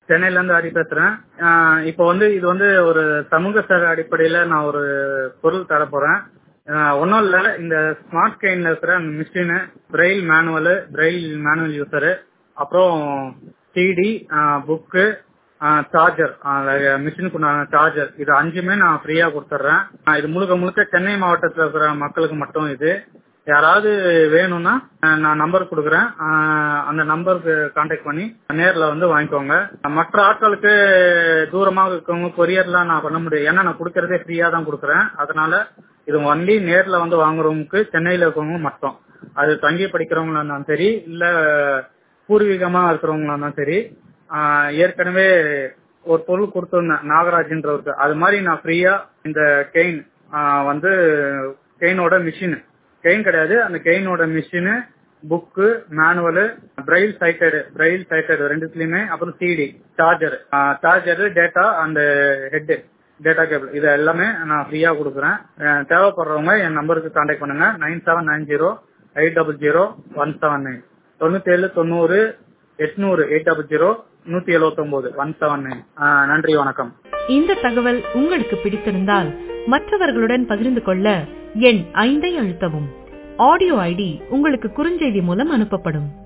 சென்னையில இருந்து ஹரி பேசுறேன். இப்போ இது ஒரு சமூக சேவை அடிப்படையில நான் ஒரு பொருள் தர போறேன். ஒன்னும் இல்ல, இந்த ஸ்மார்ட் கெயின்ல இருக்கிற அந்த மிஷினு, பிரெயில் மேனுவல் யூசரு, அப்புறம் சிடி, புக்கு, சார்ஜர், மிஷினுக்கு சார்ஜர், இது 5மே நான் ஃப்ரீயா கொடுத்துட்றேன். இது முழுக்க சென்னை மாவட்டத்தில் இருக்கிற மக்களுக்கு மட்டும். இது யாராவது வேணும்னா நான் நம்பர் கொடுக்குறேன், அந்த நம்பருக்கு கான்டாக்ட் பண்ணி நேர்ல வாங்கிக்கோங்க. மற்ற ஆட்களுக்கு தூரமாக இருக்கவங்க கொரியர்லாம் நான் பண்ண முடியும், ஏன்னா நான் கொடுக்கறதே ஃப்ரீயா தான் கொடுக்குறேன். அதனால இது வண்டி நேர்ல வாங்குறவங்களுக்கு சென்னையில இருக்கவங்க மட்டும். அது தங்கி படிக்கிறவங்களா இருந்தாலும் சரி, இல்ல பூர்வீகமா இருக்கிறவங்களா இருந்தாலும் சரி. ஏற்கனவே ஒரு பொருள் கொடுத்துருந்தேன் நாகராஜ்ன்றவருக்கு, அது மாதிரி நான் ஃப்ரீயா இந்த கெயின் கெயினோட மிஷின், கெயின் கிடையாது, அந்த கெயினோட machine, book, manual, Braille sighted ரெண்டுத்துலயுமே, அப்புறம் சிடி, சார்ஜர், டேட்டா, அந்த ஹெட் டேட்டா கேபிள், இது எல்லாமே நான் ஃப்ரீயா கொடுக்குறேன். தேவைப்படுறவங்க என் நம்பருக்கு கான்டாக்ட் பண்ணுங்க. 9790800179 9790800179. நன்றி, வணக்கம். இந்த தகவல் உங்களுக்கு பிடித்திருந்தால் மற்றவர்களுடன் பகிர்ந்து கொள்ள எண் 5 அழுத்தவும். ஆடியோ ஐடி உங்களுக்கு குறுஞ்செய்தி மூலம் அனுப்பப்படும்.